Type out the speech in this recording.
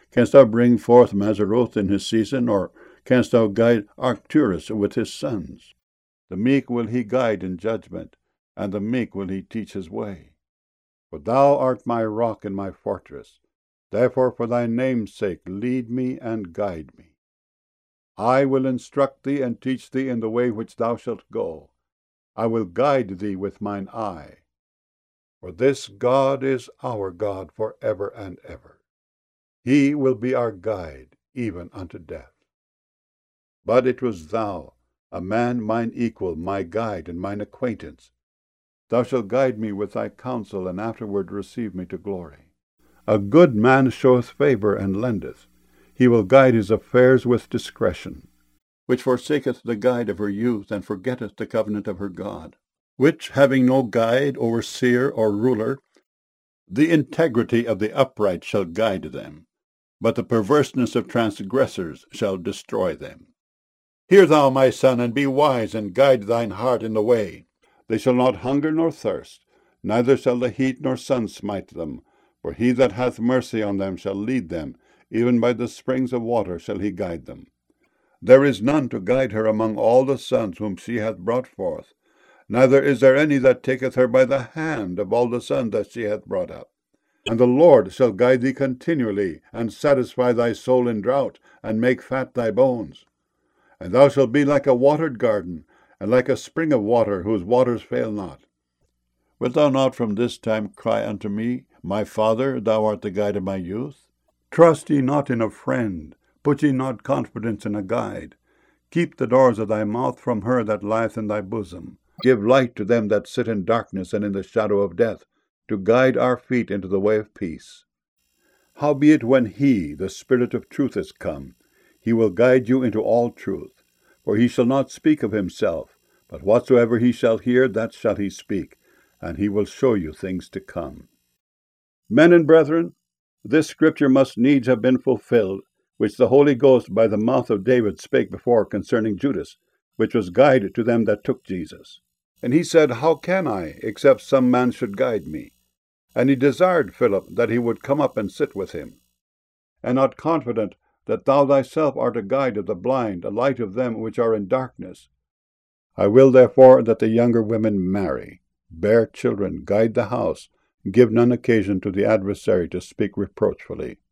Canst thou bring forth Mazzaroth in his season, or canst thou guide Arcturus with his sons? The meek will he guide in judgment, and the meek will he teach his way. For thou art my rock and my fortress. Therefore for thy name's sake lead me and guide me. I will instruct thee and teach thee in the way which thou shalt go. I will guide thee with mine eye. For this God is our God for ever and ever. He will be our guide even unto death. But it was thou, a man mine equal, my guide and mine acquaintance. Thou shalt guide me with thy counsel, and afterward receive me to glory. A good man showeth favour and lendeth. He will guide his affairs with discretion, which forsaketh the guide of her youth, and forgetteth the covenant of her God, which, having no guide, overseer, or ruler, the integrity of the upright shall guide them, but the perverseness of transgressors shall destroy them. Hear thou, my son, and be wise, and guide thine heart in the way. They shall not hunger nor thirst, neither shall the heat nor sun smite them. For he that hath mercy on them shall lead them, even by the springs of water shall he guide them. There is none to guide her among all the sons whom she hath brought forth, neither is there any that taketh her by the hand of all the sons that she hath brought up. And the Lord shall guide thee continually, and satisfy thy soul in drought, and make fat thy bones. And thou shalt be like a watered garden, and like a spring of water, whose waters fail not. Wilt thou not from this time cry unto me, My Father, thou art the guide of my youth? Trust ye not in a friend, put ye not confidence in a guide. Keep the doors of thy mouth from her that lieth in thy bosom. Give light to them that sit in darkness and in the shadow of death, to guide our feet into the way of peace. Howbeit when he, the Spirit of truth, is come, he will guide you into all truth. For he shall not speak of himself, but whatsoever he shall hear, that shall he speak, and he will show you things to come. Men and brethren, this scripture must needs have been fulfilled, which the Holy Ghost by the mouth of David spake before concerning Judas, which was guide to them that took Jesus. And he said, How can I, except some man should guide me? And he desired Philip that he would come up and sit with him. And not confident that thou thyself art a guide of the blind, a light of them which are in darkness. I will therefore that the younger women marry, bear children, guide the house, give none occasion to the adversary to speak reproachfully.